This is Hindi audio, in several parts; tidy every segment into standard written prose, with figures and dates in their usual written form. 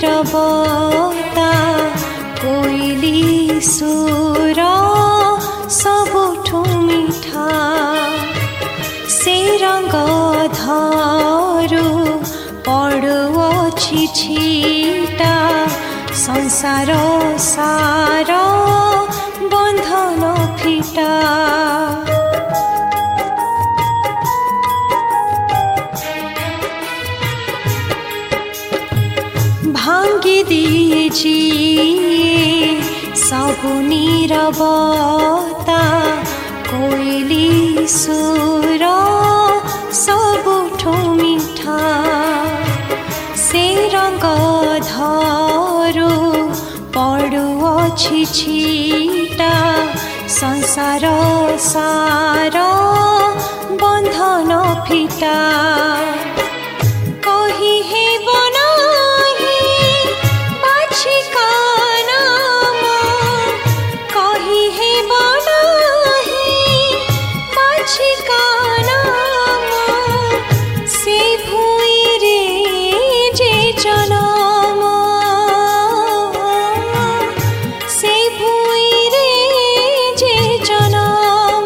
नीरवता कोइली सुर सबुठु मिठा से रंग धरु पड़ुअछि छिटा संसार सार बंधन फिटा भांगी दीजिए सबु नीरवता कोइली सुर सबुठु मिठा से रंग धरु पड़ुअछि छिटा संसार सार बंधन फिटा कही हे बनाही बाछि कानाम कही हे बनाही बाछि कानाम से भुई रे जे जनम से भुई रे जे जनम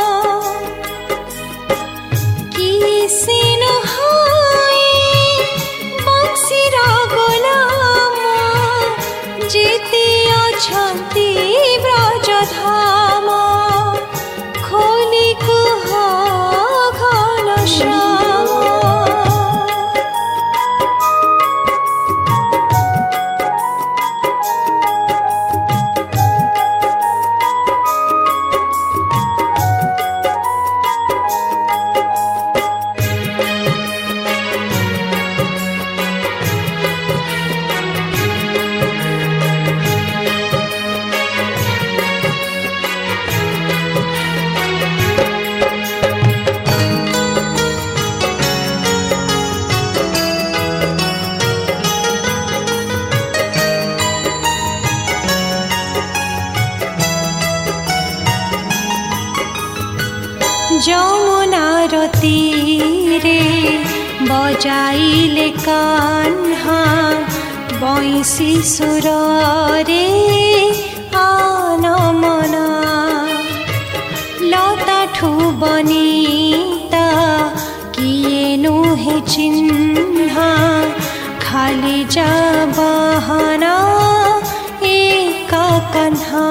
कि से नहाए बंशीर गुलाम जेते अछंती ब्रजधाम खोली कुह घनश्याम যমুনার তীরে বজাইলে কাহ্না বংশী সুরে আনমনা লতাঠু বনিতা কিয়ে নুহে চিহ্না খালি যা বাহানা একা কাহ্না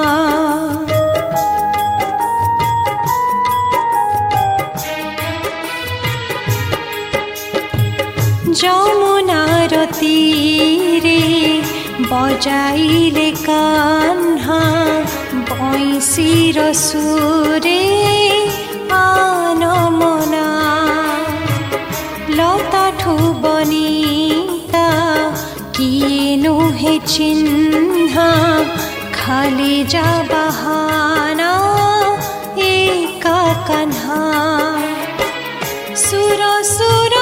যমুনার তীরে বজাইলে কাহ্না বংশীর সুরে আনমনা লতাঠু বনিতা কিয়ে নুহে চিহ্না খালি যা বাহানা একা কাহ্না সুর সুর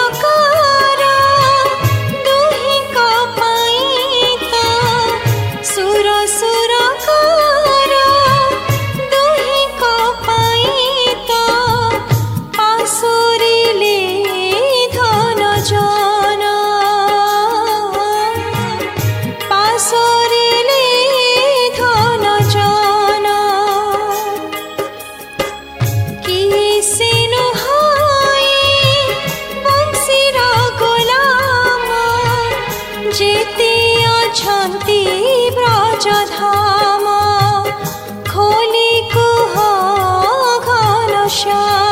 जेते अछंती ब्रजधाम खोली कुह घनश्याम।